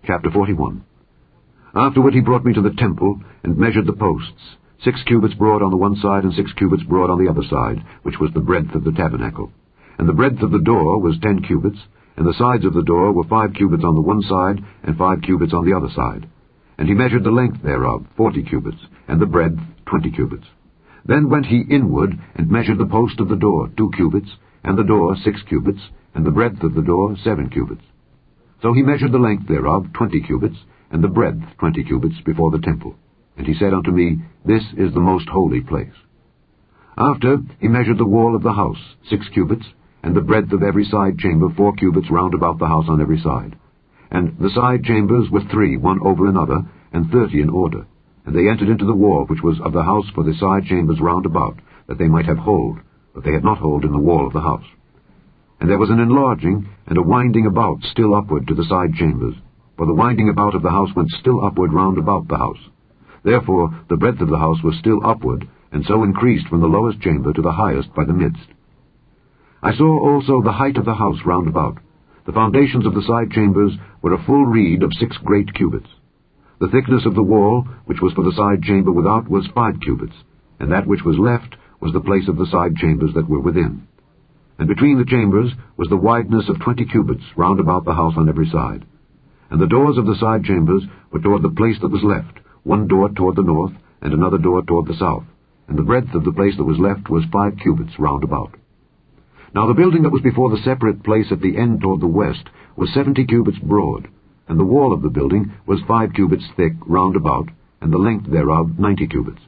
Chapter 41. Afterward he brought me to the temple, and measured the posts, 6 cubits broad on the one side, and 6 cubits broad on the other side, which was the breadth of the tabernacle. And the breadth of the door was 10 cubits, and the sides of the door were 5 cubits on the one side, and 5 cubits on the other side. And he measured the length thereof, 40 cubits, and the breadth 20 cubits. Then went he inward, and measured the post of the door, 2 cubits, and the door 6 cubits, and the breadth of the door 7 cubits. So he measured the length thereof, 20 cubits, and the breadth 20 cubits before the temple. And he said unto me, This is the most holy place. After he measured the wall of the house, 6 cubits, and the breadth of every side chamber 4 cubits round about the house on every side. And the side chambers were 3, one over another, and 30 in order. And they entered into the wall which was of the house for the side chambers round about, that they might have hold, but they had not hold in the wall of the house. And there was an enlarging and a winding about still upward to the side chambers, for the winding about of the house went still upward round about the house. Therefore the breadth of the house was still upward, and so increased from the lowest chamber to the highest by the midst. I saw also the height of the house round about. The foundations of the side chambers were a full reed of 6 great cubits. The thickness of the wall, which was for the side chamber without, was 5 cubits, and that which was left was the place of the side chambers that were within. And between the chambers was the wideness of 20 cubits round about the house on every side. And the doors of the side chambers were toward the place that was left, one door toward the north, and another door toward the south. And the breadth of the place that was left was 5 cubits round about. Now the building that was before the separate place at the end toward the west was 70 cubits broad, and the wall of the building was 5 cubits thick round about, and the length thereof 90 cubits.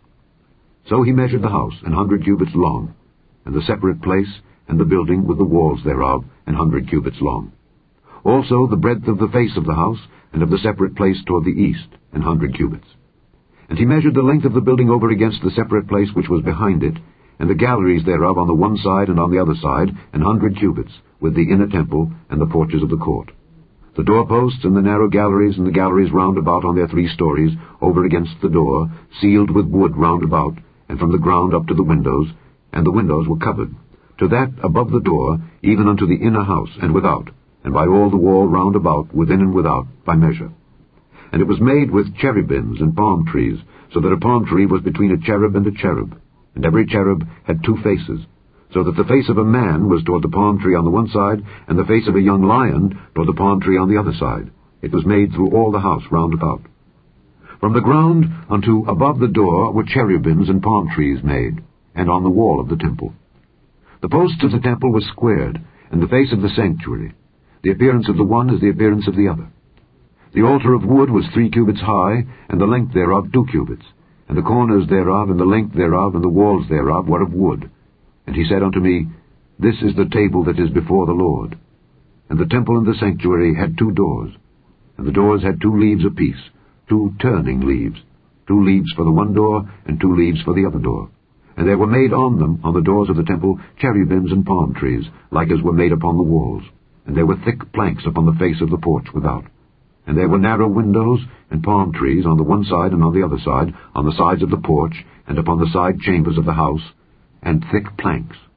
So he measured the house 100 cubits long, and the separate place, and the building with the walls thereof 100 cubits long. Also the breadth of the face of the house, and of the separate place toward the east, 100 cubits. And he measured the length of the building over against the separate place which was behind it, and the galleries thereof on the one side and on the other side, 100 cubits, with the inner temple and the porches of the court. The doorposts and the narrow galleries and the galleries round about on their 3 stories, over against the door, sealed with wood round about, and from the ground up to the windows, and the windows were covered, to that above the door, even unto the inner house, and without, and by all the wall round about, within and without, by measure. And it was made with cherubims and palm trees, so that a palm tree was between a cherub and a cherub, and every cherub had 2 faces, so that the face of a man was toward the palm tree on the one side, and the face of a young lion toward the palm tree on the other side. It was made through all the house round about. From the ground unto above the door were cherubims and palm trees made, and on the wall of the temple. The posts of the temple were squared, and the face of the sanctuary. The appearance of the one is the appearance of the other. The altar of wood was 3 cubits high, and the length thereof 2 cubits, and the corners thereof, and the length thereof, and the walls thereof were of wood. And he said unto me, This is the table that is before the Lord. And the temple and the sanctuary had 2 doors, and the doors had 2 leaves apiece, 2 turning leaves, 2 leaves for the one door, and 2 leaves for the other door. And there were made on them, on the doors of the temple, cherubims and palm trees, like as were made upon the walls. And there were thick planks upon the face of the porch without. And there were narrow windows and palm trees on the one side and on the other side, on the sides of the porch, and upon the side chambers of the house, and thick planks.